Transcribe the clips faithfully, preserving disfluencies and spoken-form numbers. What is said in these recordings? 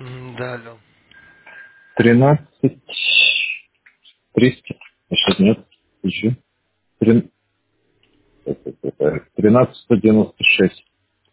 М, Да, алло. Тринадцать триста. Сейчас нет. Еще. Трин- Тринадцать сто девяносто шесть.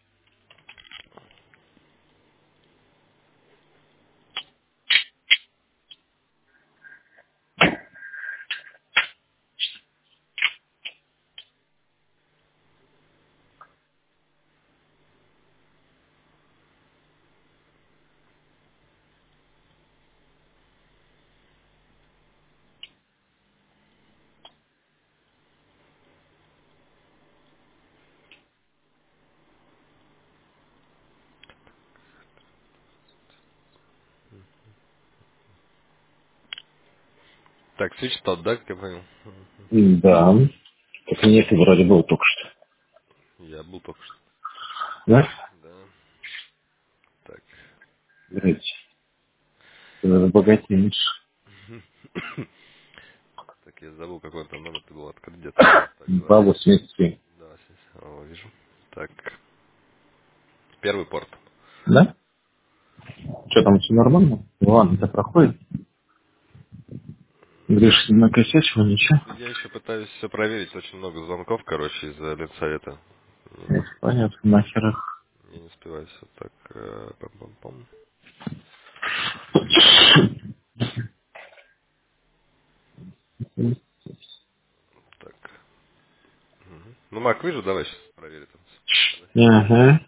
Так, свич тот, да, как я понял? Мгм. Да. Так нет, вроде был только что. Я был только что. Да? Да. Так. Говорите. Богатеешь. Так, я забыл, какой там номер ты был открыть где-то. Так, два Два семь. восемьдесят семь. Два семь. О, вижу. Так. Первый порт. Да? Что там, все нормально? Ну ладно, это проходит. Гриш, не накосячил, ничего. Я еще пытаюсь все проверить. Очень много звонков, короче, из-за Ленсовета. Ну, Не, понятно, нахер их. я не успеваю все так. э, Пам-пам-пам. Так. Мгм. Ну, Мак, вижу, давай сейчас проверим там. Ага.